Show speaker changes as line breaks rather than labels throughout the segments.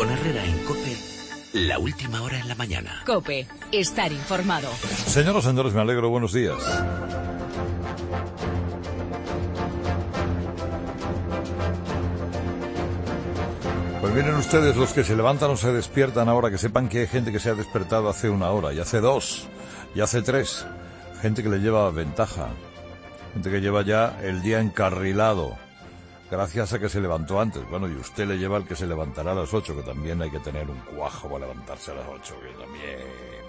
Con Herrera en COPE, la última hora en la mañana.
COPE, estar informado.
Señoras y señores, me alegro, buenos días. Pues miren ustedes, los que se levantan o se despiertan ahora, que sepan que hay gente que se ha despertado hace una hora, y hace dos, y hace tres. Gente que le lleva ventaja. Gente que lleva ya el día encarrilado, gracias a que se levantó antes. Bueno, y usted le lleva al que se levantará a las 8, que también hay que tener un cuajo para levantarse a las 8, que también,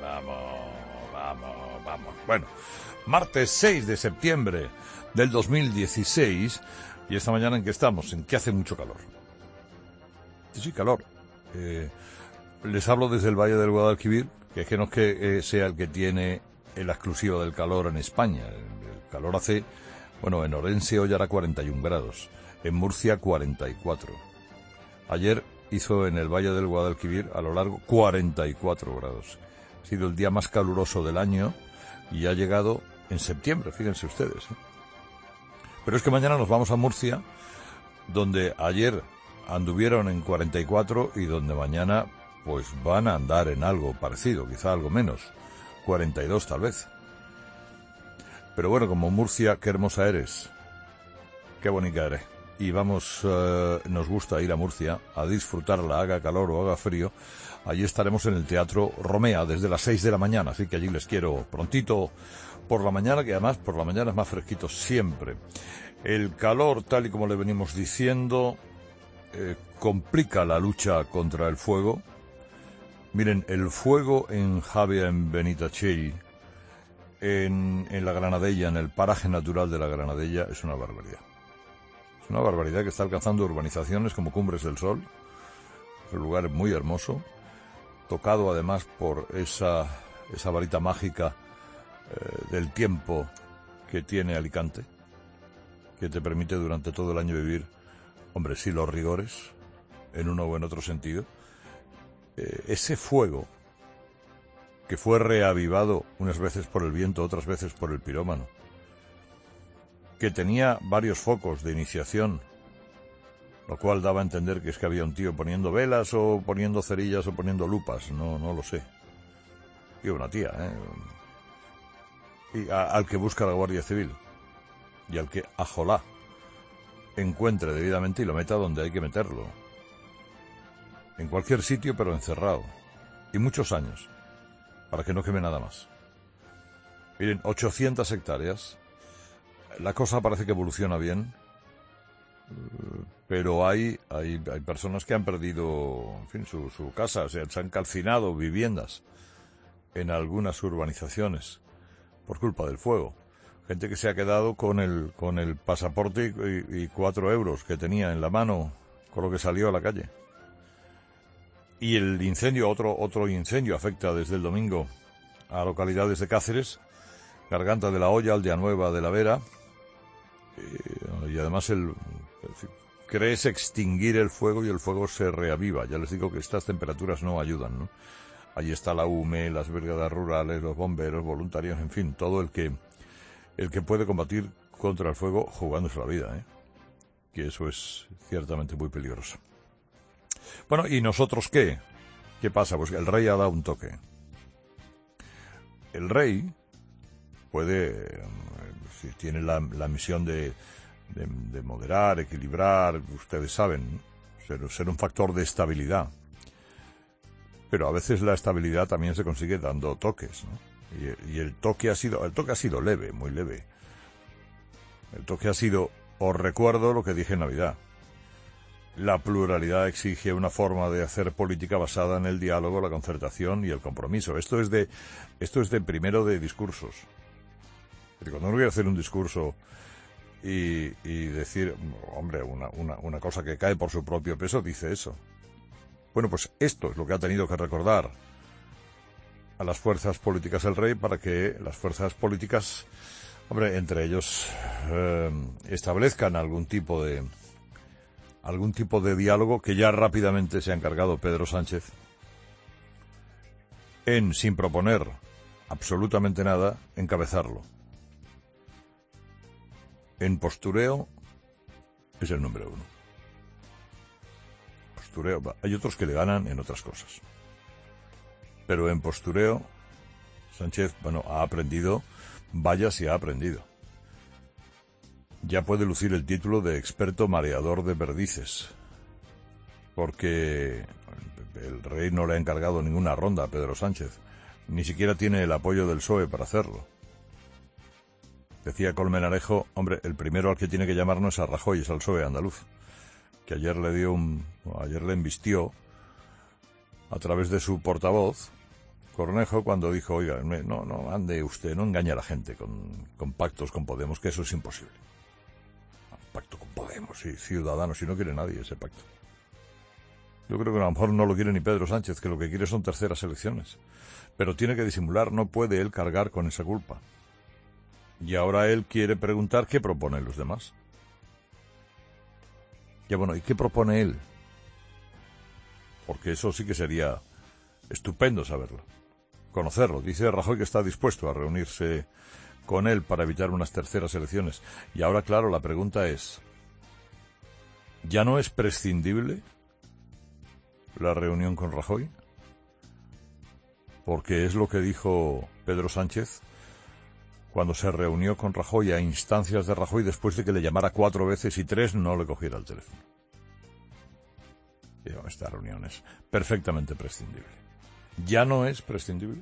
vamos. Bueno, martes 6 de septiembre del 2016, y esta mañana ¿en qué estamos? En que hace mucho calor. Sí, calor. Les hablo desde el Valle del Guadalquivir, que no es que sea el que tiene la exclusiva del calor en España. El calor hace, bueno, en Orense hoy hará 41 grados, en Murcia 44. Ayer hizo en el Valle del Guadalquivir, a lo largo, 44 grados. Ha sido el día más caluroso del año y ha llegado en septiembre, fíjense ustedes. Pero es que mañana nos vamos a Murcia, donde ayer anduvieron en 44 y donde mañana pues van a andar en algo parecido, quizá algo menos, 42 tal vez. Pero bueno, como Murcia, qué hermosa eres, qué bonita eres. Y vamos, nos gusta ir a Murcia a disfrutarla, haga calor o haga frío. Allí estaremos en el Teatro Romea desde las 6 de la mañana, así que allí les quiero prontito por la mañana, que además por la mañana es más fresquito siempre. El calor, tal y como le venimos diciendo, complica la lucha contra el fuego. Miren, el fuego en Javea, en Benitachell, en la Granadella, en el paraje natural de la Granadella, es una barbaridad. Es una barbaridad que está alcanzando urbanizaciones como Cumbres del Sol. El lugar es muy hermoso, tocado además por esa varita mágica del tiempo que tiene Alicante, que te permite durante todo el año vivir, hombre, sí, los rigores, en uno o en otro sentido. Ese fuego que fue reavivado unas veces por el viento, otras veces por el pirómano, que tenía varios focos de iniciación, lo cual daba a entender que es que había un tío poniendo velas o poniendo cerillas o poniendo lupas, no lo sé. Y una tía, y al que busca la Guardia Civil y al que ajolá encuentre debidamente y lo meta donde hay que meterlo. En cualquier sitio, pero encerrado. Y muchos años, para que no queme nada más. Miren, 800 hectáreas. La cosa parece que evoluciona bien, pero hay personas que han perdido, en fin, su casa, o sea, se han calcinado viviendas en algunas urbanizaciones por culpa del fuego. Gente que se ha quedado con el pasaporte y 4 euros que tenía en la mano con lo que salió a la calle. Y el incendio, otro incendio afecta desde el domingo a localidades de Cáceres, Garganta de la Olla, Aldea Nueva de la Vera, y además crees extinguir el fuego y el fuego se reaviva. Ya les digo que estas temperaturas no ayudan, ¿no? Allí está la UME, las brigadas rurales, los bomberos, voluntarios, en fin, todo el que puede combatir contra el fuego jugándose la vida, que eso es ciertamente muy peligroso. Bueno, ¿y nosotros qué? ¿Qué pasa? Pues el rey ha dado un toque. El rey puede, si tiene la misión de moderar, equilibrar, ustedes saben, ser un factor de estabilidad. Pero a veces la estabilidad también se consigue dando toques, ¿no? Y el toque ha sido leve, muy leve. El toque ha sido, os recuerdo lo que dije en Navidad. La pluralidad exige una forma de hacer política basada en el diálogo, la concertación y el compromiso. Esto es de primero de discursos. Cuando uno quiere hacer un discurso y decir, hombre, una cosa que cae por su propio peso, dice eso. Bueno, pues esto es lo que ha tenido que recordar a las fuerzas políticas el rey para que las fuerzas políticas, hombre, entre ellos establezcan algún tipo de diálogo, que ya rápidamente se ha encargado Pedro Sánchez en, sin proponer absolutamente nada, encabezarlo. En postureo es el número 1. postureo. Hay otros que le ganan en otras cosas. Pero en postureo, Sánchez, ha aprendido, vaya si ha aprendido. Ya puede lucir el título de experto mareador de perdices, porque el rey no le ha encargado ninguna ronda a Pedro Sánchez, ni siquiera tiene el apoyo del PSOE para hacerlo. Decía Colmenarejo, hombre, el primero al que tiene que llamar no es a Rajoy, es al PSOE andaluz, que ayer le embistió a través de su portavoz, Cornejo, cuando dijo, oiga, no ande usted, no engañe a la gente con pactos con Podemos, que eso es imposible. Pacto con Podemos y Ciudadanos, si no quiere nadie ese pacto. Yo creo que a lo mejor no lo quiere ni Pedro Sánchez, que lo que quiere son terceras elecciones. Pero tiene que disimular, no puede él cargar con esa culpa. Y ahora él quiere preguntar qué proponen los demás. Ya bueno, ¿y qué propone él? Porque eso sí que sería estupendo saberlo, conocerlo. Dice Rajoy que está dispuesto a reunirse con él para evitar unas terceras elecciones. Y ahora, claro, la pregunta es, ¿ya no es prescindible la reunión con Rajoy? Porque es lo que dijo Pedro Sánchez cuando se reunió con Rajoy a instancias de Rajoy después de que le llamara 4 veces y 3 no le cogiera el teléfono. Digo, esta reunión es perfectamente prescindible. ¿Ya no es prescindible?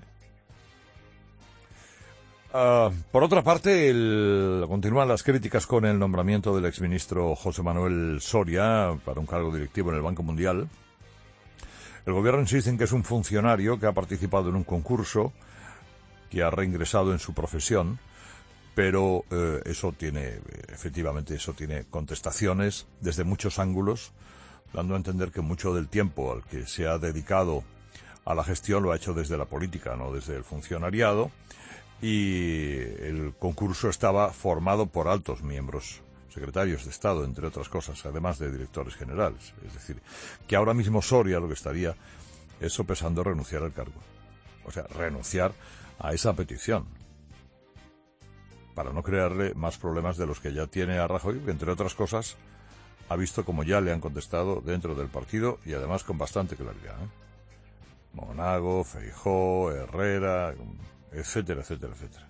Por otra parte, continúan las críticas con el nombramiento del exministro José Manuel Soria para un cargo directivo en el Banco Mundial. El gobierno insiste en que es un funcionario que ha participado en un concurso, que ha reingresado en su profesión, pero eso tiene contestaciones desde muchos ángulos, dando a entender que mucho del tiempo al que se ha dedicado a la gestión lo ha hecho desde la política, no desde el funcionariado, y el concurso estaba formado por altos miembros, secretarios de Estado, entre otras cosas, además de directores generales. Es decir, que ahora mismo Soria lo que estaría es sopesando renunciar al cargo. O sea, renunciar a esa petición, para no crearle más problemas de los que ya tiene a Rajoy, que entre otras cosas ha visto como ya le han contestado dentro del partido y además con bastante claridad, Monago, Feijóo, Herrera, etcétera, etcétera, etcétera.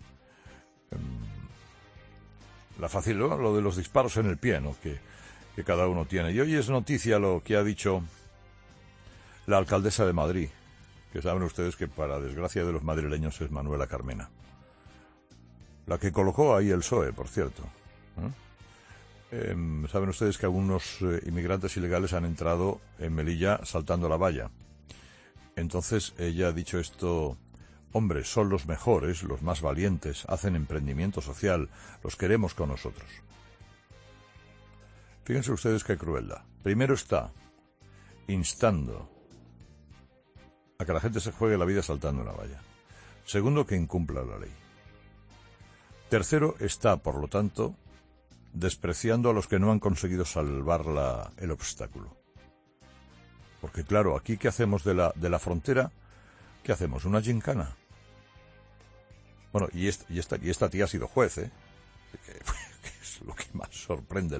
Lo de los disparos en el pie, ¿no?, que cada uno tiene. Y hoy es noticia lo que ha dicho la alcaldesa de Madrid, que saben ustedes que para desgracia de los madrileños es Manuela Carmena, la que colocó ahí el PSOE, por cierto. Saben ustedes que algunos inmigrantes ilegales han entrado en Melilla saltando la valla. Entonces ella ha dicho esto: hombre, son los mejores, los más valientes, hacen emprendimiento social, los queremos con nosotros. Fíjense ustedes qué crueldad. Primero está instando a que la gente se juegue la vida saltando una valla. Segundo, que incumpla la ley. Tercero, está, por lo tanto, despreciando a los que no han conseguido salvar el obstáculo. Porque claro, aquí ¿qué hacemos de la frontera? ¿Qué hacemos? ¿Una gincana? Bueno, y esta tía ha sido juez, que es lo que más sorprende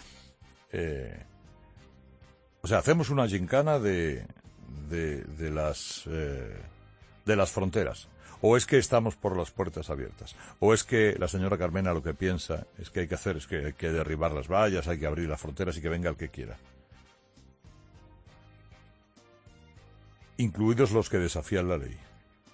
o sea, hacemos una gincana de las fronteras. O es que estamos por las puertas abiertas. O es que la señora Carmena lo que piensa es que hay que derribar las vallas, hay que abrir las fronteras y que venga el que quiera. Incluidos los que desafían la ley.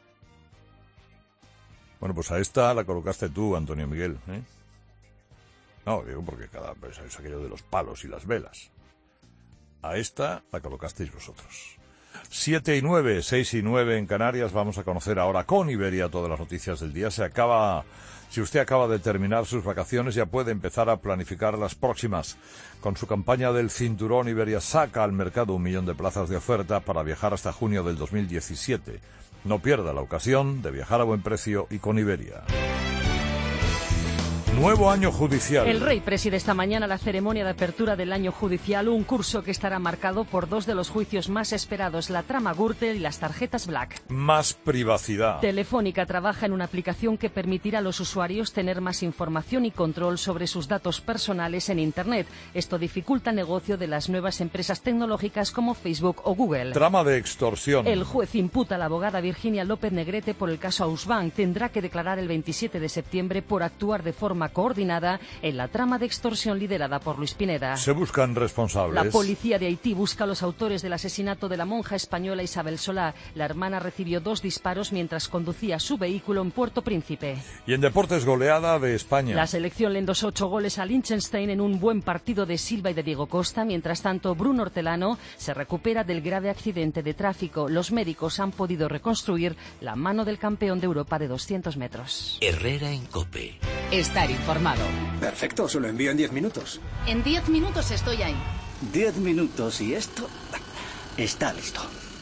Bueno, pues a esta la colocaste tú, Antonio Miguel, ¿eh? No, digo porque cada vez es aquello de los palos y las velas. A esta la colocasteis vosotros. 7 y 9, 6 y 9 en Canarias. Vamos a conocer ahora con Iberia todas las noticias del día. Si usted acaba de terminar sus vacaciones, ya puede empezar a planificar las próximas. Con su campaña del cinturón, Iberia saca al mercado 1 millón de plazas de oferta para viajar hasta junio del 2017. No pierda la ocasión de viajar a buen precio y con Iberia. Nuevo año judicial.
El rey preside esta mañana la ceremonia de apertura del año judicial, un curso que estará marcado por dos de los juicios más esperados, la trama Gürtel y las tarjetas Black.
Más privacidad.
Telefónica trabaja en una aplicación que permitirá a los usuarios tener más información y control sobre sus datos personales en Internet. Esto dificulta el negocio de las nuevas empresas tecnológicas como Facebook o Google.
Trama de extorsión.
El juez imputa a la abogada Virginia López Negrete por el caso Ausbank. Tendrá que declarar el 27 de septiembre por actuar de forma coordinada en la trama de extorsión liderada por Luis Pineda.
Se buscan responsables.
La policía de Haití busca a los autores del asesinato de la monja española Isabel Solá. La hermana recibió 2 disparos mientras conducía su vehículo en Puerto Príncipe.
Y en deportes, goleada de España.
La selección le endosó 8 goles a Liechtenstein en un buen partido de Silva y de Diego Costa. Mientras tanto, Bruno Hortelano se recupera del grave accidente de tráfico. Los médicos han podido reconstruir la mano del campeón de Europa de 200 metros.
Herrera en COPE.
Estar informado.
Perfecto, se lo envío en 10 minutos.
En 10 minutos estoy ahí.
10 minutos y esto está listo.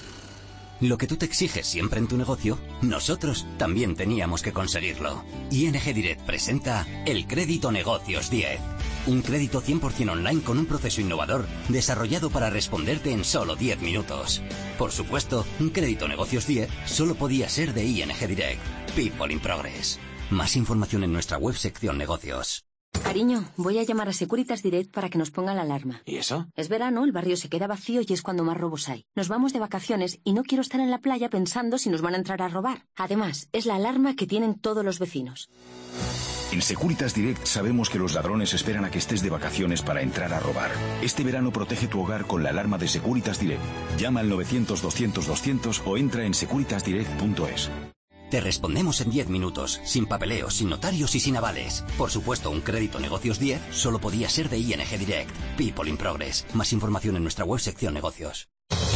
Lo que tú te exiges siempre en tu negocio, nosotros también teníamos que conseguirlo. ING Direct presenta el Crédito Negocios 10. Un crédito 100% online con un proceso innovador desarrollado para responderte en solo 10 minutos. Por supuesto, un Crédito Negocios 10 solo podía ser de ING Direct. People in Progress. Más información en nuestra web sección negocios.
Cariño, voy a llamar a Securitas Direct para que nos pongan la alarma.
¿Y eso?
Es verano, el barrio se queda vacío y es cuando más robos hay. Nos vamos de vacaciones y no quiero estar en la playa pensando si nos van a entrar a robar. Además, es la alarma que tienen todos los vecinos.
En Securitas Direct sabemos que los ladrones esperan a que estés de vacaciones para entrar a robar. Este verano protege tu hogar con la alarma de Securitas Direct. Llama al 900-200-200 o entra en securitasdirect.es.
Te respondemos en 10 minutos, sin papeleos, sin notarios y sin avales. Por supuesto, un crédito negocios 10 solo podía ser de ING Direct. People in Progress. Más información en nuestra web sección negocios.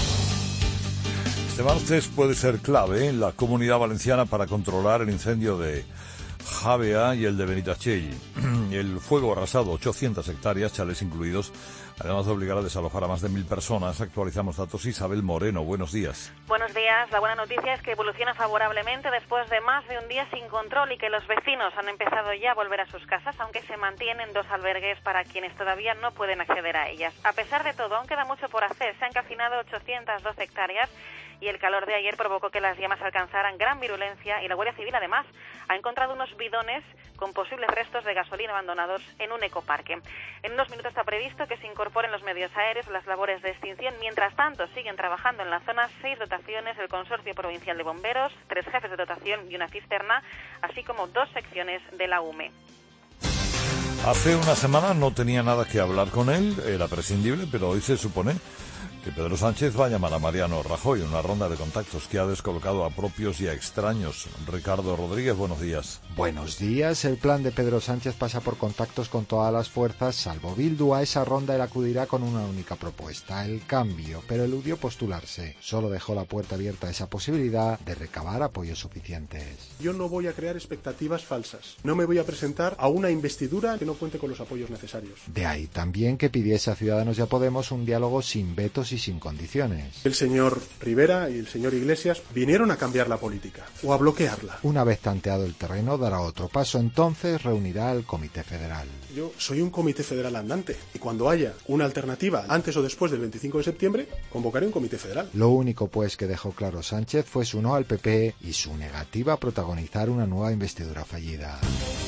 Este martes puede ser clave en la Comunidad Valenciana para controlar el incendio de Javea y el de Benitachell. El fuego arrasado 800 hectáreas, chales incluidos, además de obligar a desalojar a más de 1.000 personas. Actualizamos datos. Isabel Moreno, buenos días.
Buenos días. La buena noticia es que evoluciona favorablemente después de más de un día sin control y que los vecinos han empezado ya a volver a sus casas, aunque se mantienen 2 albergues para quienes todavía no pueden acceder a ellas. A pesar de todo, aún queda mucho por hacer. Se han calcinado 812 hectáreas y el calor de ayer provocó que las llamas alcanzaran gran virulencia y la Guardia Civil, además, ha encontrado unos bidones con posibles restos de gasolina abandonados en un ecoparque. En unos minutos está previsto que se incorporen los medios aéreos a las labores de extinción. Mientras tanto, siguen trabajando en la zona 6 dotaciones del Consorcio Provincial de Bomberos, 3 jefes de dotación y una cisterna, así como 2 secciones de la UME.
Hace una semana no tenía nada que hablar con él, era prescindible, pero hoy se supone que Pedro Sánchez va a llamar a Mariano Rajoy en una ronda de contactos que ha descolocado a propios y a extraños. Ricardo Rodríguez, buenos días.
Buenos días. El plan de Pedro Sánchez pasa por contactos con todas las fuerzas, salvo Bildu. A esa ronda él acudirá con una única propuesta, el cambio, pero eludió postularse. Solo dejó la puerta abierta a esa posibilidad de recabar apoyos suficientes.
Yo no voy a crear expectativas falsas. No me voy a presentar a una investidura que no cuente con los apoyos necesarios.
De ahí también que pidiese a Ciudadanos y a Podemos un diálogo sin vetos y sin condiciones.
El señor Rivera y el señor Iglesias vinieron a cambiar la política o a bloquearla.
Una vez tanteado el terreno, dará otro paso. Entonces reunirá al Comité Federal.
Yo soy un Comité Federal andante y cuando haya una alternativa antes o después del 25 de septiembre, convocaré un Comité Federal.
Lo único pues que dejó claro Sánchez fue su no al PP y su negativa a protagonizar una nueva investidura fallida.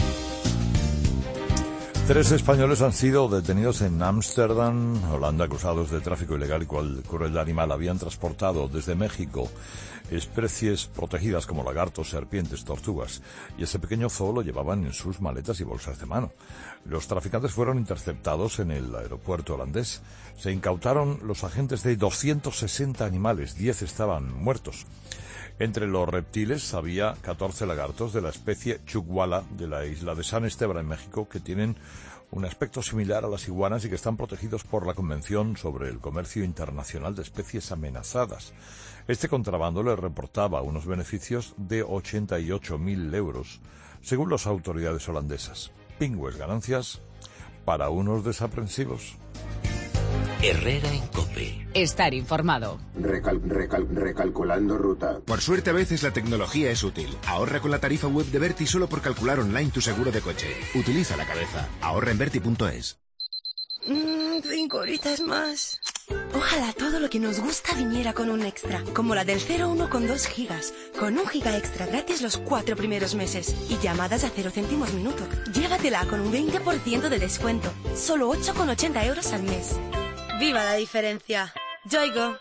3 españoles han sido detenidos en Ámsterdam, Holanda, acusados de tráfico ilegal y crueldad animal. Habían transportado desde México especies protegidas como lagartos, serpientes, tortugas, y ese pequeño zoo lo llevaban en sus maletas y bolsas de mano. Los traficantes fueron interceptados en el aeropuerto holandés. Se incautaron los agentes de 260 animales, 10 estaban muertos. Entre los reptiles había 14 lagartos de la especie Chukwala de la isla de San Esteban en México, que tienen un aspecto similar a las iguanas y que están protegidos por la Convención sobre el Comercio Internacional de Especies Amenazadas. Este contrabando le reportaba unos beneficios de 88.000 euros, según las autoridades holandesas. Pingües ganancias para unos desaprensivos.
Herrera en COPE.
COPE. Estar informado.
Recalculando ruta.
Por suerte a veces la tecnología es útil. Ahorra con la tarifa web de Verti solo por calcular online tu seguro de coche. Utiliza la cabeza. Ahorra en Verti.es.
5 horitas más. Ojalá todo lo que nos gusta viniera con un extra, como la del 01 con 2 gigas, con 1 giga extra gratis los 4 primeros meses y llamadas a 0 céntimos minuto. Llévatela con un 20% de descuento, solo 8,80 € al mes. ¡Viva la diferencia! Yoigo.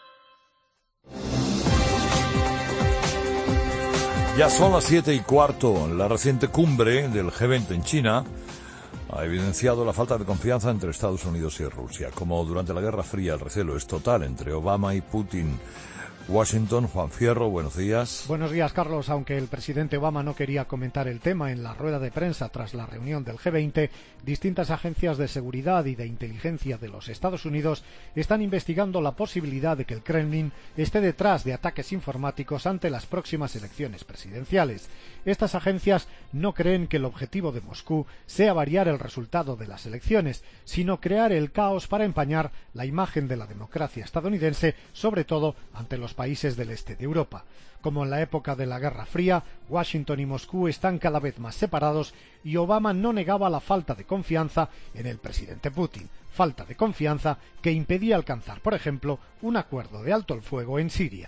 Ya son las 7:15. La reciente cumbre del G20 en China ha evidenciado la falta de confianza entre Estados Unidos y Rusia. Como durante la Guerra Fría, el recelo es total entre Obama y Putin. Washington, Juan Fierro, buenos días.
Buenos días, Carlos. Aunque el presidente Obama no quería comentar el tema en la rueda de prensa tras la reunión del G20, distintas agencias de seguridad y de inteligencia de los Estados Unidos están investigando la posibilidad de que el Kremlin esté detrás de ataques informáticos ante las próximas elecciones presidenciales. Estas agencias no creen que el objetivo de Moscú sea variar el resultado de las elecciones, sino crear el caos para empañar la imagen de la democracia estadounidense, sobre todo ante los países del este de Europa. Como en la época de la Guerra Fría, Washington y Moscú están cada vez más separados y Obama no negaba la falta de confianza en el presidente Putin, falta de confianza que impedía alcanzar, por ejemplo, un acuerdo de alto el fuego en Siria.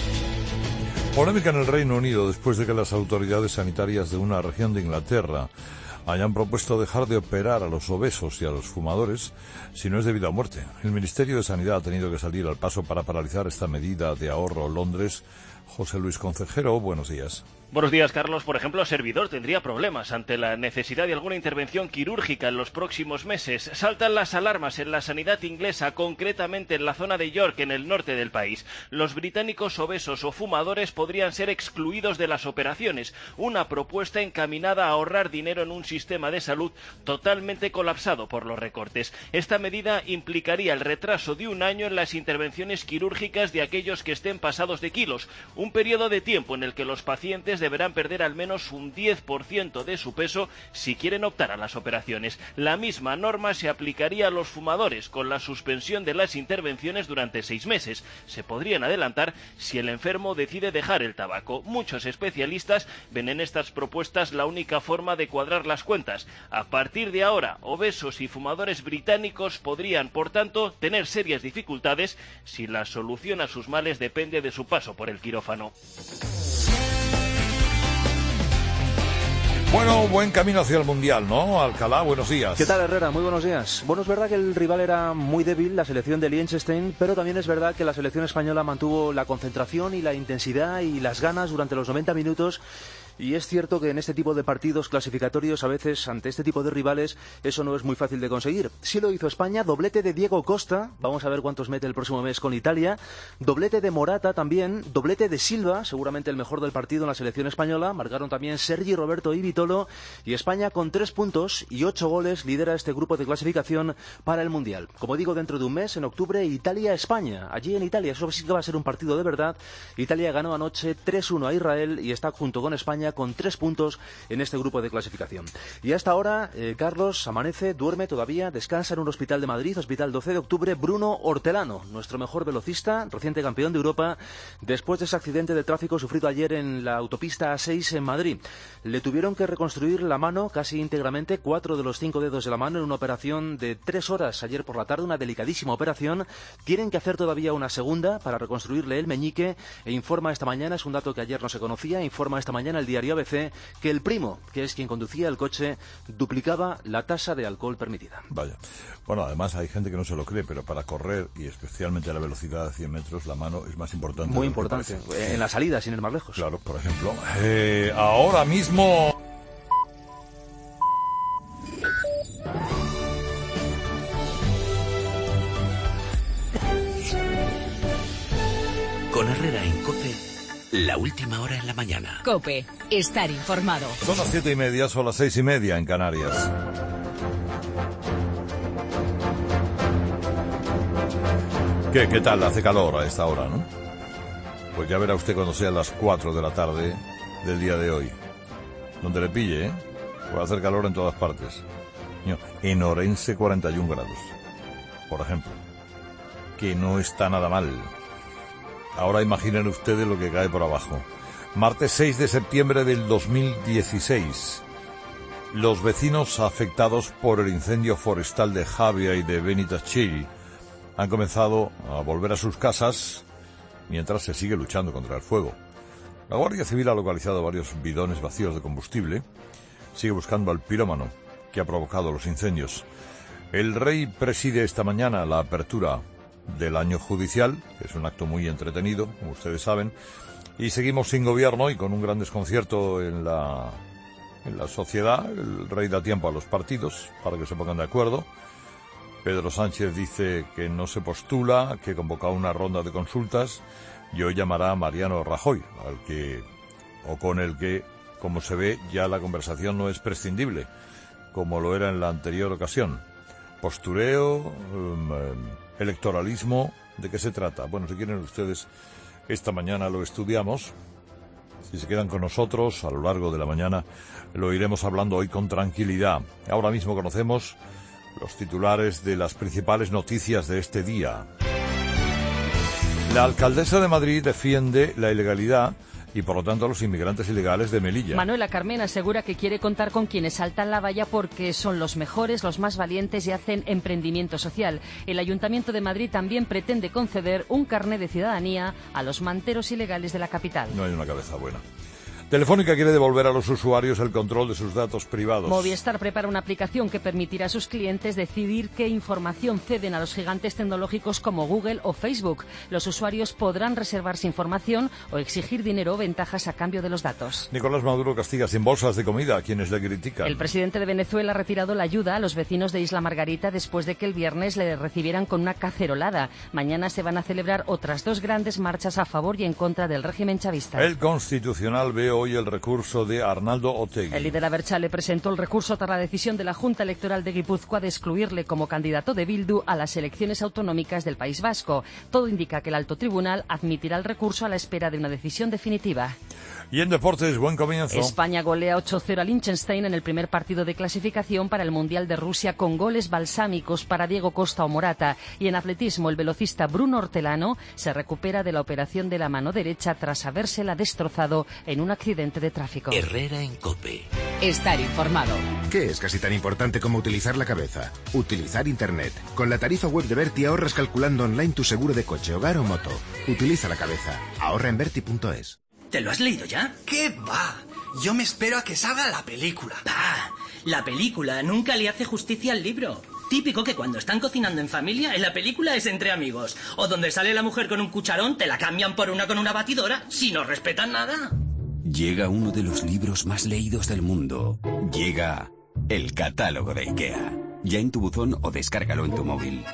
Polémica en el Reino Unido después de que las autoridades sanitarias de una región de Inglaterra hayan propuesto dejar de operar a los obesos y a los fumadores si no es debido a muerte. El Ministerio de Sanidad ha tenido que salir al paso para paralizar esta medida de ahorro. Londres. José Luis Concejero, buenos días.
Buenos días, Carlos. Por ejemplo, Servidor tendría problemas ante la necesidad de alguna intervención quirúrgica en los próximos meses. Saltan las alarmas en la sanidad inglesa, concretamente en la zona de York, en el norte del país. Los británicos obesos o fumadores podrían ser excluidos de las operaciones. Una propuesta encaminada a ahorrar dinero en un sistema de salud totalmente colapsado por los recortes. Esta medida implicaría el retraso de 1 año en las intervenciones quirúrgicas de aquellos que estén pasados de kilos. Un periodo de tiempo en el que los pacientes deberán perder al menos un 10% de su peso si quieren optar a las operaciones. La misma norma se aplicaría a los fumadores, con la suspensión de las intervenciones durante 6 meses. Se podrían adelantar si el enfermo decide dejar el tabaco. Muchos especialistas ven en estas propuestas la única forma de cuadrar las cuentas. A partir de ahora, obesos y fumadores británicos podrían, por tanto, tener serias dificultades si la solución a sus males depende de su paso por el quirófano.
Bueno, buen camino hacia el Mundial, ¿no? Alcalá, buenos días.
¿Qué tal, Herrera? Muy buenos días. Bueno, es verdad que el rival era muy débil, la selección de Liechtenstein, pero también es verdad que la selección española mantuvo la concentración y la intensidad y las ganas durante los 90 minutos. Y es cierto que en este tipo de partidos clasificatorios, a veces, ante este tipo de rivales, eso no es muy fácil de conseguir. Sí lo hizo España, doblete de Diego Costa, vamos a ver cuántos mete el próximo mes con Italia, doblete de Morata también, doblete de Silva, seguramente el mejor del partido en la selección española, marcaron también Sergi, Roberto y Vitolo, y España con 3 puntos y 8 goles lidera este grupo de clasificación para el Mundial. Como digo, dentro de un mes, en octubre, Italia-España. Allí en Italia, eso sí que va a ser un partido de verdad. Italia ganó anoche 3-1 a Israel y está junto con España con 3 puntos en este grupo de clasificación. Y hasta ahora, Carlos, amanece, duerme todavía, descansa en un hospital de Madrid, Hospital 12 de Octubre, Bruno Hortelano, nuestro mejor velocista, reciente campeón de Europa, después de ese accidente de tráfico sufrido ayer en la autopista A6 en Madrid. Le tuvieron que reconstruir la mano casi íntegramente, 4 de los 5 dedos de la mano en una operación de 3 horas ayer por la tarde, una delicadísima operación. Tienen que hacer todavía una segunda para reconstruirle el meñique e informa esta mañana, es un dato que ayer no se conocía, informa esta mañana el diario ABC que el primo, que es quien conducía el coche, duplicaba la tasa de alcohol permitida.
Vaya. Bueno, además hay gente que no se lo cree, pero para correr, y especialmente a la velocidad de 100 metros, la mano es más importante.
Muy importante. En la salida, sin ir más lejos.
Claro, por ejemplo. Ahora mismo...
Con Herrera en COPE, la última hora en la mañana.
COPE, estar informado.
Son las 7:30, son las 6:30 en Canarias. ¿Qué tal? Hace calor a esta hora, ¿no? Pues ya verá usted cuando sean las 4 de la tarde del día de hoy. Donde le pille, ¿eh? Puede hacer calor en todas partes. En Orense 41 grados, por ejemplo. que no está nada mal. Ahora imaginen ustedes lo que cae por abajo. Martes 6 de septiembre del 2016. Los vecinos afectados por el incendio forestal de Javia y de Benitachell han comenzado a volver a sus casas mientras se sigue luchando contra el fuego. La Guardia Civil ha localizado varios bidones vacíos de combustible. Sigue buscando al pirómano que ha provocado los incendios. El rey preside esta mañana la apertura del año judicial, que es un acto muy entretenido, como ustedes saben, y seguimos sin gobierno y con un gran desconcierto en la sociedad. El rey da tiempo a los partidos para que se pongan de acuerdo. Pedro Sánchez dice que no se postula, que convoca una ronda de consultas y hoy llamará a Mariano Rajoy, con el que, como se ve, ya la conversación no es prescindible, como lo era en la anterior ocasión. Postureo, electoralismo, ¿de qué se trata? Bueno, si quieren ustedes, esta mañana lo estudiamos. Si se quedan con nosotros a lo largo de la mañana, lo iremos hablando hoy con tranquilidad. Ahora mismo conocemos los titulares de las principales noticias de este día. La alcaldesa de Madrid defiende la ilegalidad y, por lo tanto, a los inmigrantes ilegales de Melilla.
Manuela Carmen asegura que quiere contar con quienes saltan la valla porque son los mejores, los más valientes y hacen emprendimiento social. El Ayuntamiento de Madrid también pretende conceder un carné de ciudadanía a los manteros ilegales de la capital.
No hay una cabeza buena. Telefónica quiere devolver a los usuarios el control de sus datos privados.
Movistar prepara una aplicación que permitirá a sus clientes decidir qué información ceden a los gigantes tecnológicos como Google o Facebook. Los usuarios podrán reservarse información o exigir dinero o ventajas a cambio de los datos.
Nicolás Maduro castiga sin bolsas de comida a quienes le critican.
El presidente de Venezuela ha retirado la ayuda a los vecinos de Isla Margarita después de que el viernes le recibieran con una cacerolada. Mañana se van a celebrar otras 2 grandes marchas a favor y en contra del régimen chavista.
El Constitucional ve hoy el recurso de Arnaldo Otegi.
El líder Abertzale presentó el recurso tras la decisión de la Junta Electoral de Guipúzcoa de excluirle como candidato de Bildu a las elecciones autonómicas del País Vasco. Todo indica que el alto tribunal admitirá el recurso a la espera de una decisión definitiva.
Y en deportes, buen comienzo.
España golea 8-0 a Liechtenstein en el primer partido de clasificación para el Mundial de Rusia con goles balsámicos para Diego Costa o Morata. Y en atletismo, el velocista Bruno Hortelano se recupera de la operación de la mano derecha tras habérsela destrozado en un accidente de tráfico.
Herrera en COPE.
Estar informado.
¿Qué es casi tan importante como utilizar la cabeza? Utilizar Internet. Con la tarifa web de Berti ahorras calculando online tu seguro de coche, hogar o moto. Utiliza la cabeza. Ahorra en Berti.es.
¿Te lo has leído ya?
¿Qué va? Yo me espero a que salga la película.
Bah, la película nunca le hace justicia al libro. Típico que cuando están cocinando en familia, en la película es entre amigos. O donde sale la mujer con un cucharón, te la cambian por una con una batidora, si no respetan nada.
Llega uno de los libros más leídos del mundo. Llega el catálogo de IKEA. Ya en tu buzón o descárgalo en tu móvil.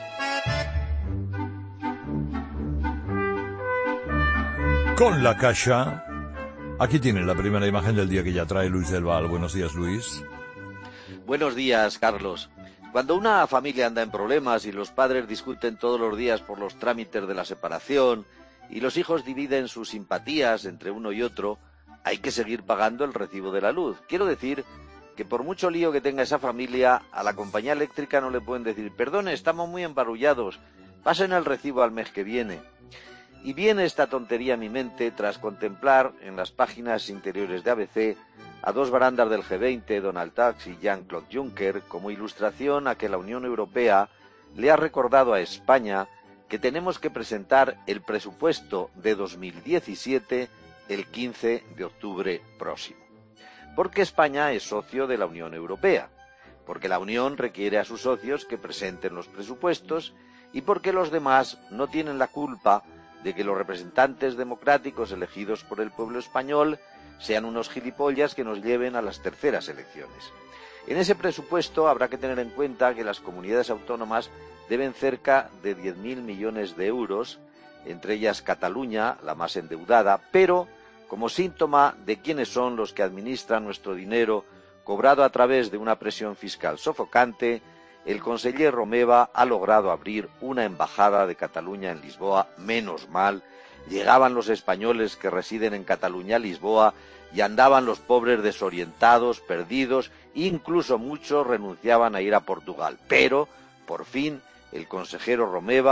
Con la Caixa. Aquí tienen la primera imagen del día que ya trae Luis del Val. Buenos días, Luis.
Buenos días, Carlos. Cuando una familia anda en problemas y los padres discuten todos los días por los trámites de la separación y los hijos dividen sus simpatías entre uno y otro, hay que seguir pagando el recibo de la luz. Quiero decir que por mucho lío que tenga esa familia, a la compañía eléctrica no le pueden decir «Perdone, estamos muy embarullados, pasen el recibo al mes que viene». Y viene esta tontería a mi mente tras contemplar en las páginas interiores de ABC a 2 barandas del G20, Donald Tusk y Jean-Claude Juncker, como ilustración a que la Unión Europea le ha recordado a España que tenemos que presentar el presupuesto de 2017 el 15 de octubre próximo. Porque España es socio de la Unión Europea, porque la Unión requiere a sus socios que presenten los presupuestos y porque los demás no tienen la culpa de que los representantes democráticos elegidos por el pueblo español sean unos gilipollas que nos lleven a las terceras elecciones. En ese presupuesto habrá que tener en cuenta que las comunidades autónomas deben cerca de 10.000 millones de euros, entre ellas Cataluña, la más endeudada, pero como síntoma de quiénes son los que administran nuestro dinero cobrado a través de una presión fiscal sofocante, el conseller Romeva ha logrado abrir una embajada de Cataluña en Lisboa. Menos mal, llegaban los españoles que residen en Cataluña a Lisboa y andaban los pobres desorientados, perdidos, incluso muchos renunciaban a ir a Portugal. Pero, por fin, el consejero Romeva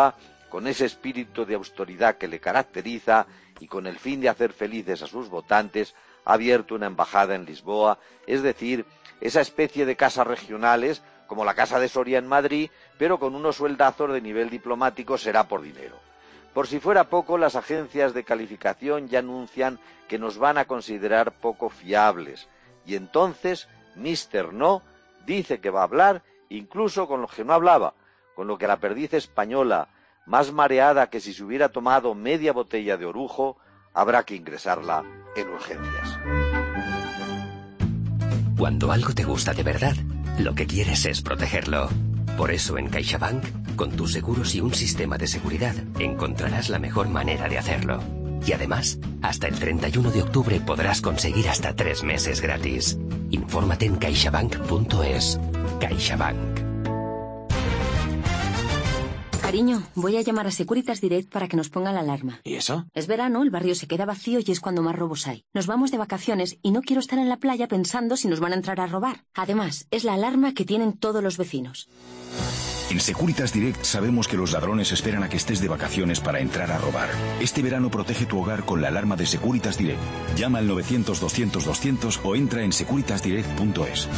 con ese espíritu de austeridad que le caracteriza y con el fin de hacer felices a sus votantes, ha abierto una embajada en Lisboa, es decir, esa especie de casas regionales, como la Casa de Soria en Madrid, pero con unos sueldazos de nivel diplomático, será por dinero. Por si fuera poco, las agencias de calificación ya anuncian que nos van a considerar poco fiables, y entonces Mr. No dice que va a hablar incluso con lo que no hablaba, con lo que la perdiz española, más mareada que si se hubiera tomado media botella de orujo, habrá que ingresarla en urgencias.
Cuando algo te gusta de verdad, lo que quieres es protegerlo. Por eso en CaixaBank, con tus seguros y un sistema de seguridad, encontrarás la mejor manera de hacerlo. Y además, hasta el 31 de octubre podrás conseguir hasta 3 meses gratis. Infórmate en caixabank.es. CaixaBank.
Cariño, voy a llamar a Securitas Direct para que nos ponga la alarma.
¿Y eso?
Es verano, el barrio se queda vacío y es cuando más robos hay. Nos vamos de vacaciones y no quiero estar en la playa pensando si nos van a entrar a robar. Además, es la alarma que tienen todos los vecinos.
En Securitas Direct sabemos que los ladrones esperan a que estés de vacaciones para entrar a robar. Este verano protege tu hogar con la alarma de Securitas Direct. Llama al 900-200-200 o entra en securitasdirect.es.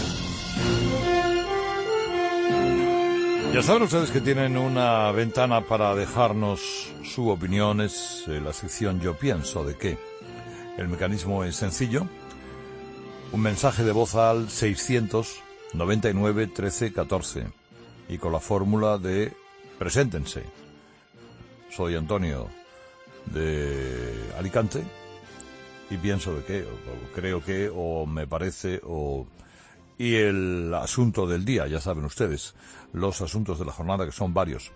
Ya saben ustedes que tienen una ventana para dejarnos su opinión, es la sección Yo Pienso de Qué. El mecanismo es sencillo. Un mensaje de voz al 699 13 14 y con la fórmula de preséntense. Soy Antonio de Alicante y pienso de qué, o creo que, o me parece, o... Y el asunto del día, ya saben ustedes, los asuntos de la jornada, que son varios.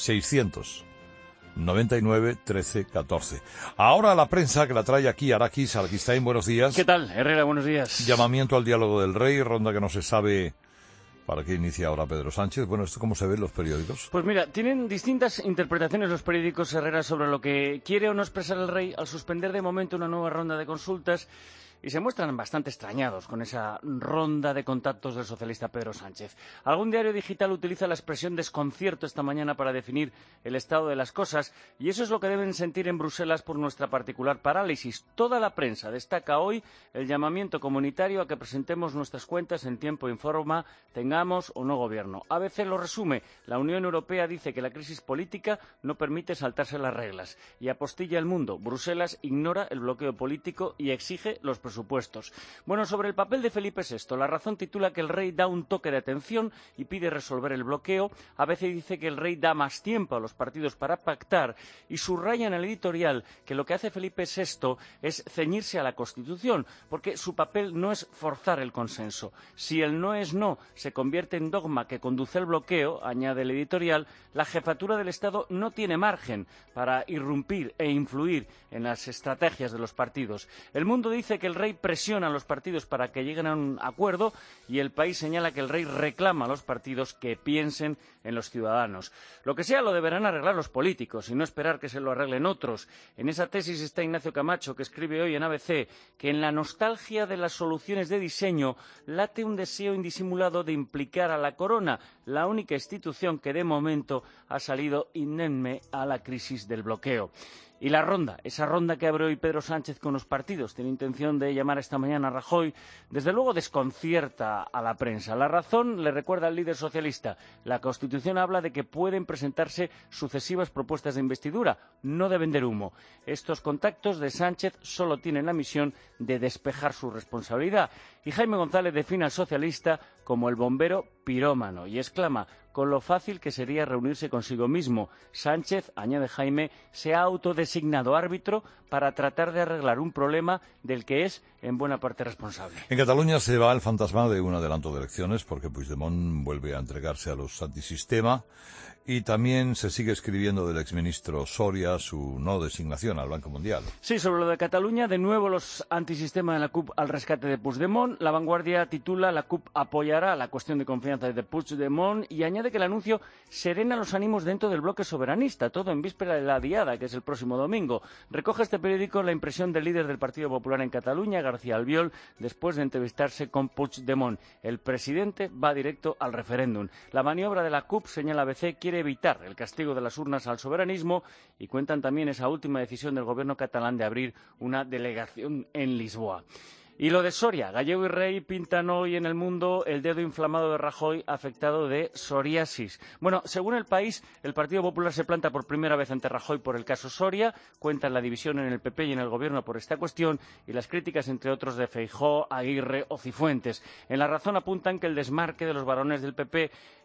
699 13 14. Ahora la prensa, que la trae aquí Arakis Alquistain, buenos días.
¿Qué tal, Herrera? Buenos días.
Llamamiento al diálogo del rey, ronda que no se sabe para qué inicia ahora Pedro Sánchez. Bueno, ¿esto cómo se ve en los periódicos?
Pues mira, tienen distintas interpretaciones los periódicos, Herrera, sobre lo que quiere o no expresar el rey al suspender de momento una nueva ronda de consultas. Y se muestran bastante extrañados con esa ronda de contactos del socialista Pedro Sánchez. Algún diario digital utiliza la expresión desconcierto esta mañana para definir el estado de las cosas, y eso es lo que deben sentir en Bruselas por nuestra particular parálisis. Toda la prensa destaca hoy el llamamiento comunitario a que presentemos nuestras cuentas en tiempo y forma, tengamos o no gobierno. ABC lo resume. La Unión Europea dice que la crisis política no permite saltarse las reglas. Y apostilla El Mundo. Bruselas ignora el bloqueo político y exige los presupuestos. Bueno, sobre el papel de Felipe VI, La Razón titula que el rey da un toque de atención y pide resolver el bloqueo. ABC dice que el rey da más tiempo a los partidos para pactar y subraya en el editorial que lo que hace Felipe VI es ceñirse a la Constitución, porque su papel no es forzar el consenso. Si el no es no se convierte en dogma que conduce al bloqueo, añade el editorial, la jefatura del Estado no tiene margen para irrumpir e influir en las estrategias de los partidos. El Mundo dice que el rey presiona a los partidos para que lleguen a un acuerdo y El País señala que el rey reclama a los partidos que piensen en los ciudadanos. Lo que sea lo deberán arreglar los políticos y no esperar que se lo arreglen otros. En esa tesis está Ignacio Camacho, que escribe hoy en ABC que en la nostalgia de las soluciones de diseño late un deseo indisimulado de implicar a la corona, la única institución que de momento ha salido indemne a la crisis del bloqueo. Y la ronda, esa ronda que abre hoy Pedro Sánchez con los partidos, tiene intención de llamar esta mañana a Rajoy, desde luego desconcierta a la prensa. La Razón le recuerda al líder socialista, la Constitución habla de que pueden presentarse sucesivas propuestas de investidura, no de vender humo. Estos contactos de Sánchez solo tienen la misión de despejar su responsabilidad. Y Jaime González define al socialista como el bombero pirómano y exclama con lo fácil que sería reunirse consigo mismo. Sánchez, añade Jaime, se ha autodesignado árbitro para tratar de arreglar un problema del que es en buena parte responsable.
En Cataluña se va el fantasma de un adelanto de elecciones porque Puigdemont vuelve a entregarse a los antisistema y también se sigue escribiendo del exministro Soria su no designación al Banco Mundial.
Sí, sobre lo de Cataluña, de nuevo los antisistema de la CUP al rescate de Puigdemont. La Vanguardia titula la CUP apoyará la cuestión de confianza de Puigdemont y añade que el anuncio serena los ánimos dentro del bloque soberanista, todo en víspera de la Diada, que es el próximo domingo. Recoge este periódico la impresión del líder del Partido Popular en Cataluña, García Albiol después de entrevistarse con Puigdemont. El presidente va directo al referéndum. La maniobra de la CUP, señala ABC, quiere evitar el castigo de las urnas al soberanismo y cuentan también esa última decisión del gobierno catalán de abrir una delegación en Lisboa. Y lo de Soria, Gallego y Rey pintan hoy en El Mundo el dedo inflamado de Rajoy afectado de psoriasis. Bueno, según El País, el Partido Popular se planta por primera vez ante Rajoy por el caso Soria, cuentan la división en el PP y en el Gobierno por esta cuestión y las críticas, entre otros, de Feijóo, Aguirre o Cifuentes. En La Razón apuntan que el desmarque de los varones del PP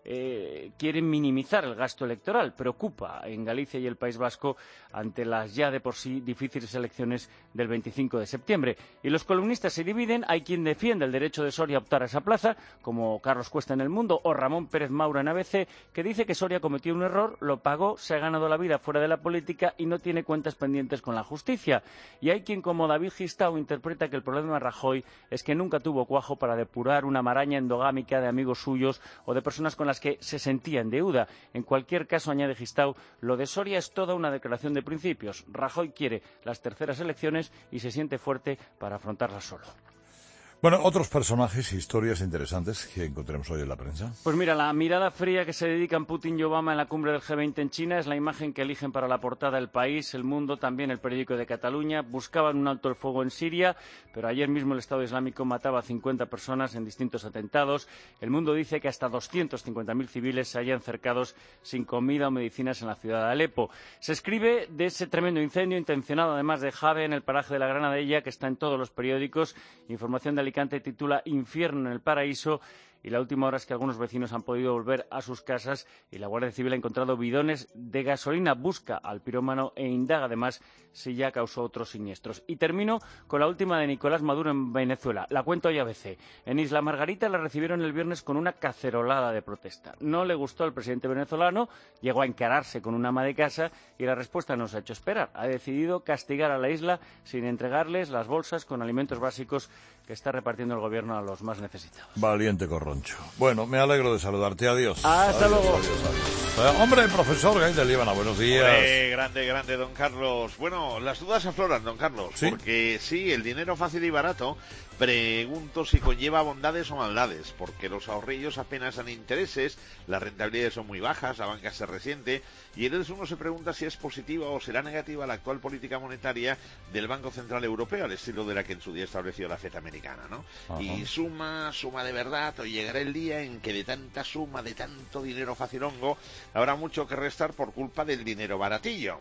quieren minimizar el gasto electoral. Preocupa en Galicia y el País Vasco ante las ya de por sí difíciles elecciones del 25 de septiembre. Y los columnistas se dividen. Hay quien defiende el derecho de Soria a optar a esa plaza, como Carlos Cuesta en El Mundo o Ramón Pérez Maura en ABC, que dice que Soria cometió un error, lo pagó, se ha ganado la vida fuera de la política y no tiene cuentas pendientes con la justicia. Y hay quien, como David Gistau, interpreta que el problema de Rajoy es que nunca tuvo cuajo para depurar una maraña endogámica de amigos suyos o de personas con las que se sentía en deuda. En cualquier caso, añade Gistau, lo de Soria es toda una declaración de principios. Rajoy quiere las terceras elecciones y se siente fuerte para afrontarlas solo.
Bueno, otros personajes e historias interesantes que encontremos hoy en la prensa.
Pues mira, la mirada fría que se dedican Putin y Obama en la cumbre del G20 en China es la imagen que eligen para la portada El País, El Mundo, también El Periódico de Cataluña. Buscaban un alto el fuego en Siria, pero ayer mismo el Estado Islámico mataba a 50 personas en distintos atentados. El Mundo dice que hasta 250.000 civiles se hallan cercados sin comida o medicinas en la ciudad de Alepo. Se escribe de ese tremendo incendio intencionado, además de Jave, en el paraje de la Granadella, que está en todos los periódicos. Información de Alicante titula Infierno en el paraíso. Y la última hora es que algunos vecinos han podido volver a sus casas y la Guardia Civil ha encontrado bidones de gasolina. Busca al pirómano e indaga además si ya causó otros siniestros. Y termino con la última de Nicolás Maduro en Venezuela. La cuento hoy ABC. En Isla Margarita la recibieron el viernes con una cacerolada de protesta. No le gustó al presidente venezolano, llegó a encararse con una ama de casa y la respuesta no se ha hecho esperar. Ha decidido castigar a la isla sin entregarles las bolsas con alimentos básicos que está repartiendo el gobierno a los más necesitados.
Valiente corroncho. Bueno, me alegro de saludarte. Adiós.
Hasta luego.
Adiós. Hombre, profesor Gay de Líbana, buenos días.
Grande, don Carlos. Bueno, las dudas afloran, don Carlos. ¿Sí? Porque sí, el dinero fácil y barato, pregunto si conlleva bondades o maldades, porque los ahorrillos apenas dan intereses, las rentabilidades son muy bajas, la banca se resiente, y entonces uno se pregunta si es positiva o será negativa la actual política monetaria del Banco Central Europeo, al estilo de la que en su día estableció la FED americana, ¿no? Ajá. Y suma de verdad, o llegará el día en que de tanta suma, de tanto dinero facilongo, habrá mucho que restar por culpa del dinero baratillo.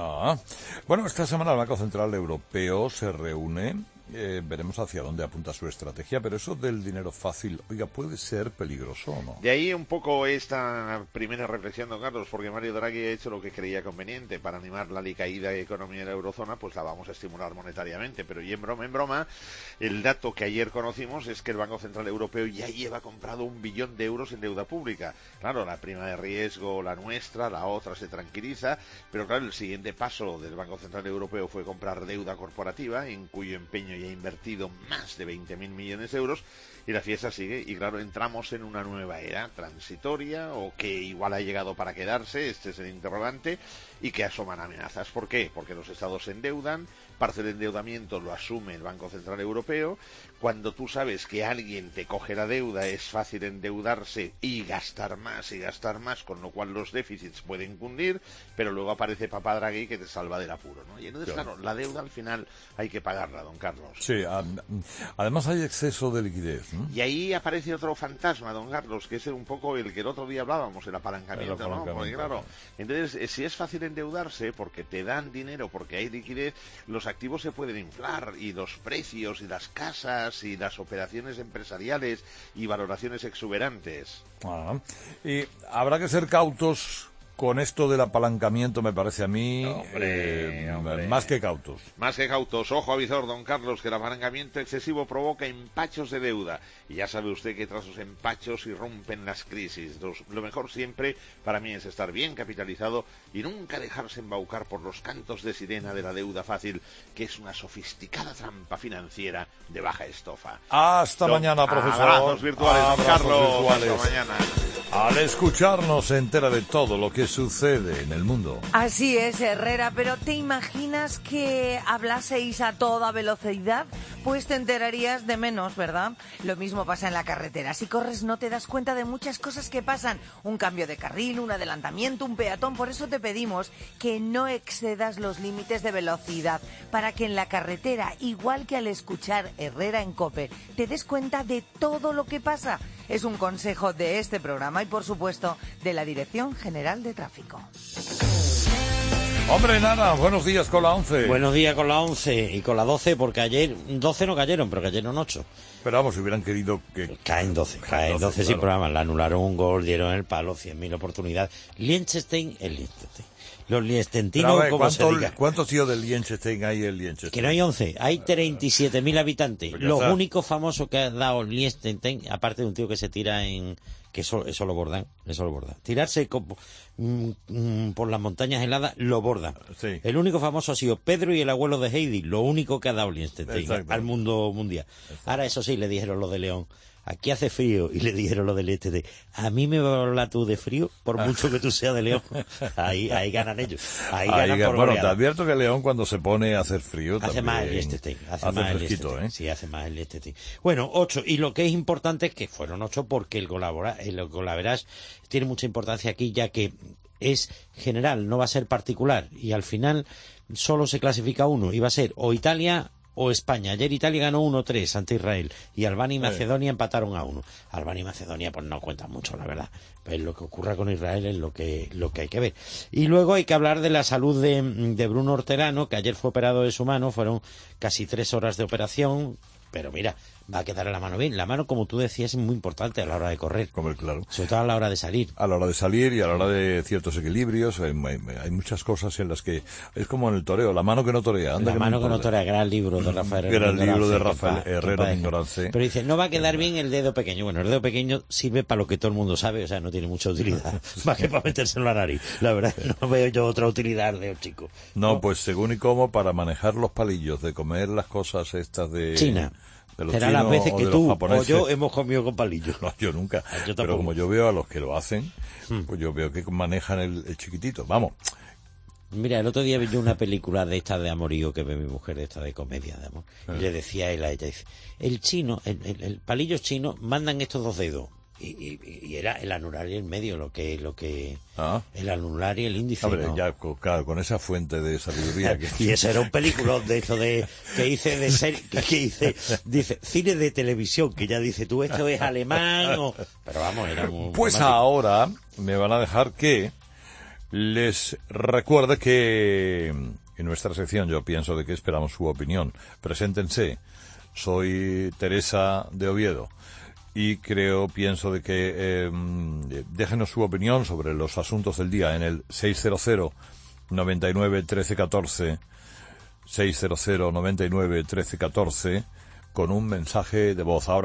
Bueno, esta semana el Banco Central Europeo se reúne. Veremos hacia dónde apunta su estrategia, pero eso del dinero fácil, oiga, ¿puede ser peligroso o no?
De ahí un poco esta primera reflexión, don Carlos, porque Mario Draghi ha hecho lo que creía conveniente para animar la alicaída economía de la eurozona, pues la vamos a estimular monetariamente, pero y en broma, el dato que ayer conocimos es que el Banco Central Europeo ya lleva comprado 1 billón de euros en deuda pública. Claro, la prima de riesgo, la nuestra, la otra se tranquiliza, pero claro, el siguiente paso del Banco Central Europeo fue comprar deuda corporativa, en cuyo empeño ya ha invertido más de 20.000 millones de euros, y la fiesta sigue, y claro, entramos en una nueva era transitoria, o que igual ha llegado para quedarse, este es el interrogante, y que asoman amenazas. ¿Por qué? Porque los estados se endeudan, parte del endeudamiento lo asume el Banco Central Europeo. Cuando tú sabes que alguien te coge la deuda, es fácil endeudarse y gastar más, con lo cual los déficits pueden cundir, pero luego aparece Papá Draghi que te salva del apuro, ¿no? Y entonces, claro, la deuda al final hay que pagarla, don Carlos.
Sí, además hay exceso de liquidez, ¿no?
Y ahí aparece otro fantasma, don Carlos, que es un poco el que el otro día hablábamos, el apalancamiento, ¿no? Porque claro, entonces, si es fácil endeudarse porque te dan dinero, porque hay liquidez, los activos se pueden inflar, y los precios, y las casas, y las operaciones empresariales, y valoraciones exuberantes.
Y habrá que ser cautos con esto del apalancamiento, me parece a mí, hombre. Más que cautos.
Más que cautos. Ojo avisor, don Carlos, que el apalancamiento excesivo provoca empachos de deuda. Y ya sabe usted que tras los empachos irrumpen las crisis. Lo mejor siempre, para mí, es estar bien capitalizado y nunca dejarse embaucar por los cantos de sirena de la deuda fácil, que es una sofisticada trampa financiera de baja estofa.
Hasta mañana, profesor.
Abrazos virtuales, don Carlos.
Virtuales.
Hasta mañana.
Al escucharnos se entera de todo lo que sucede en el mundo.
Así es, Herrera, pero ¿te imaginas que hablaseis a toda velocidad? Pues te enterarías de menos, ¿verdad? Lo mismo pasa en la carretera. Si corres no te das cuenta de muchas cosas que pasan. Un cambio de carril, un adelantamiento, un peatón. Por eso te pedimos que no excedas los límites de velocidad, para que en la carretera, igual que al escuchar Herrera en COPE, te des cuenta de todo lo que pasa. Es un consejo de este programa y, por supuesto, de la Dirección General de Tráfico.
Hombre, Nara, buenos días con la 11.
Buenos días con la 11 y con la 12, porque ayer 12 no cayeron, pero cayeron 8.
Pero vamos, si hubieran querido que...
Caen 12 sin
claro.
programa. Le anularon un gol, dieron el palo, 100.000 oportunidades. Liechtenstein es Liechtenstein. Los liechtenstinos, como se diga.
¿Cuántos tíos del Liechtenstein hay en Liechtenstein?
Que no hay 11, hay 37.000 habitantes.
Pues
Los únicos famosos que ha dado Liechtenstein, aparte de un tío que se tira en... que eso lo bordan. Tirarse por las montañas heladas, lo bordan.
Sí.
El único famoso ha sido Pedro y el abuelo de Heidi, lo único que ha dado Liechtenstein al mundo mundial. Exacto. Ahora, eso sí, le dijeron lo de León. Aquí hace frío, y le dijeron lo del este. A mí me va a hablar tú de frío, por mucho que tú seas de León. Ahí ganan ellos. Ahí ganan por
bueno,
goleada.
te advierto que León, cuando se pone a hacer frío,
hace más el Liechtenstein.
Hace fresquito, ¿eh?
Sí, hace más el Liechtenstein. Bueno, 8. Y lo que es importante es que fueron 8 porque el golaverage tiene mucha importancia aquí, ya que es general, no va a ser particular. Y al final solo se clasifica uno. Y va a ser o Italia o España. Ayer Italia ganó 1-3 ante Israel y Albania y Macedonia empataron a 1. Albania y Macedonia pues no cuentan mucho, la verdad. Pues lo que ocurra con Israel es lo que hay que ver. Y luego hay que hablar de la salud de Bruno Hortelano, que ayer fue operado de su mano. Fueron casi 3 horas de operación. Pero mira, va a quedar la mano bien. La mano, como tú decías, es muy importante a la hora de correr.
Comer, claro.
Sobre todo a la hora de salir.
A la hora de salir y a la hora de ciertos equilibrios. Hay muchas cosas en las que... Es como en el toreo, la mano que no torea.
La mano que no torea, gran libro de Rafael
Herrero. Gran libro de Rafael Herrero Mingorance.
Pero dice, no va a quedar bien el dedo pequeño. Bueno, el dedo pequeño sirve para lo que todo el mundo sabe, o sea, no tiene mucha utilidad. Más que para metérselo en la nariz. La verdad, no veo yo otra utilidad de chico.
No, pues según y cómo, para manejar los palillos, de comer las cosas estas de...
China.
Será
las veces que tú
japoneses.
O yo hemos comido con palillos.
No, yo nunca.
Yo
pero como yo veo a los que lo hacen, pues yo veo que manejan el chiquitito. Vamos.
Mira, el otro día vi yo una película de esta de amorío que ve mi mujer, de esta de comedia de amor. Y le decía él a ella, dice, el chino, el palillo chino, mandan estos 2 dedos. Y era el anular y el medio lo que el anular y el índice.
Hombre,
¿no?
ya claro, con esa fuente de sabiduría que...
Y ese era un película de esto de que hice de serie, que hice, dice cine de televisión, que ya dice tú esto es alemán o... pero vamos, era muy
pues
mágico.
Ahora me van a dejar que les recuerde que en nuestra sección yo pienso de que esperamos su opinión. Preséntense. Soy Teresa de Oviedo. Y pienso de que déjenos su opinión sobre los asuntos del día en el 600 99 13 14 600 99 13 14 con un mensaje de voz. Ahora